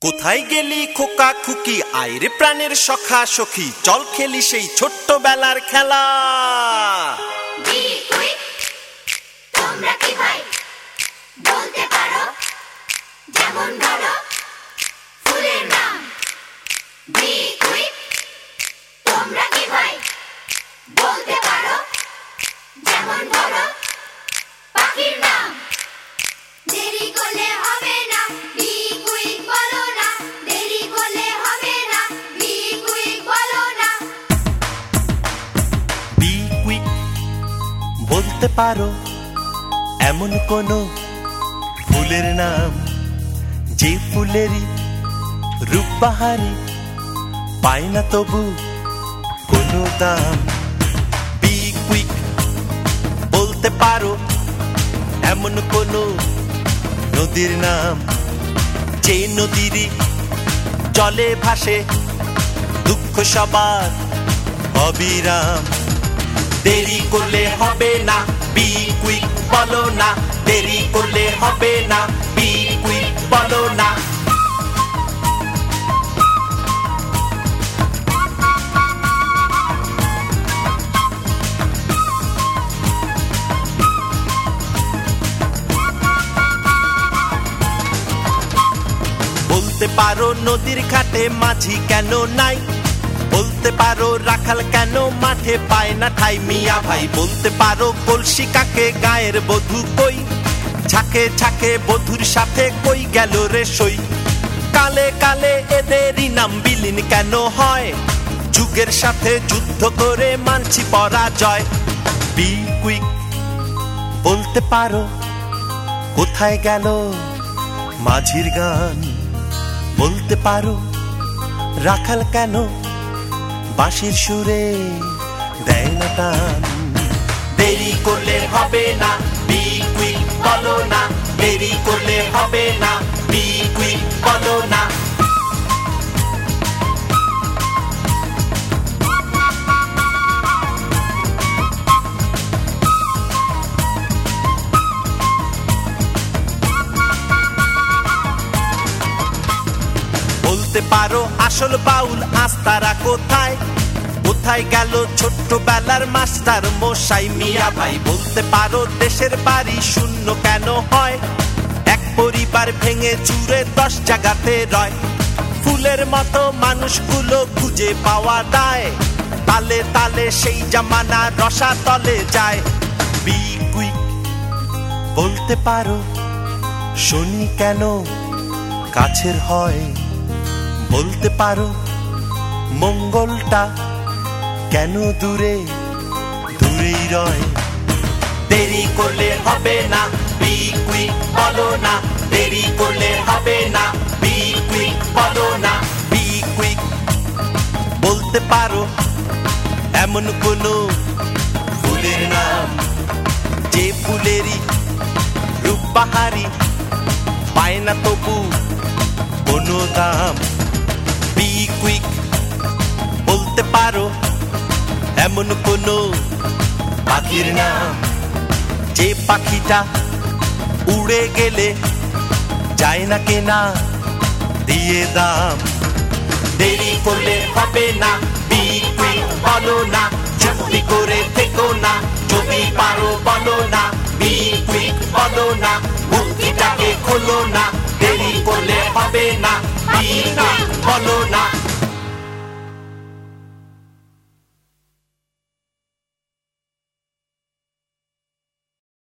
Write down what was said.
কোথায় গেলি খোকা খুকি আয় রে প্রাণের সখা সখী চল খেলি সেই ছোট্টবেলার খেলা। তোমরা কি ভাই বলতে পারো যেমন ধরো ফুলের নাম তোমরা কি ভাই বলতে পারো যেমন ধরো পাখির নাম দেরি করলে হবে না বি কুইক বলো না দেরি করলে হবে না বি কুইক বলো না। বি কুইক বলতে পারো এমন কোন ফুলের নাম যে ফুলেরই রূপ বাহারি পায় না তবু কোনো দাম। বি কুইক বলতে পারো এমন কোন নদীর নাম যে নদীরই জলে ভাসে দুঃখ সবার অবিরাম। দেরি করলে হবে না বি কুইক বলো না দেরি করলে হবে না বি কুইক বলো না। বলতে পারো নদীর ঘাটে মাঝি কেন নাই বলতে পারো রাখাল কেন মাঠে পায় না ঠাই মিয়া ভাই বলতে পারো কলসি কাকে গায়ের বধূ কই ছাকে ছাকে বধূর সাথে কই গেল রে সই। কালে কালে এদেরই নাম বিলীন কেন হয় যুগের সাথে যুদ্ধ করে মানছি পরাজয়। বি কুইক বলতে পারো কোথায় গেল মাঝির গান বলতে পারো রাখাল কেন বাঁশির সুরে দেয় না টান। দেরি করলে হবে না বি কুইক বলো না দেরি করলে হবে না বি কুইক বলো না। বলতে পারো আসল বাউল আস্তারা কোথায় কোথায় গেল ছোট্টবেলার মাস্টার মশাই মিয়া ভাই বলতে পারো দেশের বাড়ি শূন্য কেন হয় এক পরিবার ভেঙে চুরে 10 জায়গাতে রয়। ফুলের মতো মানুষগুলো খুঁজে পাওয়া দায় তালে তালে সেই জামানা রসা তলে যায়। বি কুইক বলতে পারো শনি কেন কাছের হয় বলতে পারো মঙ্গলটা কেন দূরে দূরেই রয়। দেরি করলে হবে না বি কুইক বলো না দেরি করলে হবে না বি কুইক বলো না। বি কুইক বলতে পারো এমন কোন ফুলের নাম যে ফুলেরই রূপ বাহারি পায় না তবু কোনো দাম। বি কুইক বলতে পারো এমন কোন পাখির নাম যে পাখিটা উড়ে গেলে যায় না কেনা দিয়ে দাম। দেরি করলে হবে না বি কুইক বলো না চুপটি করে থেকো না যদি পারো বলো না বি কুইক বলো না বুদ্ধিটাকে খোলো না দেরি করলে হবে না।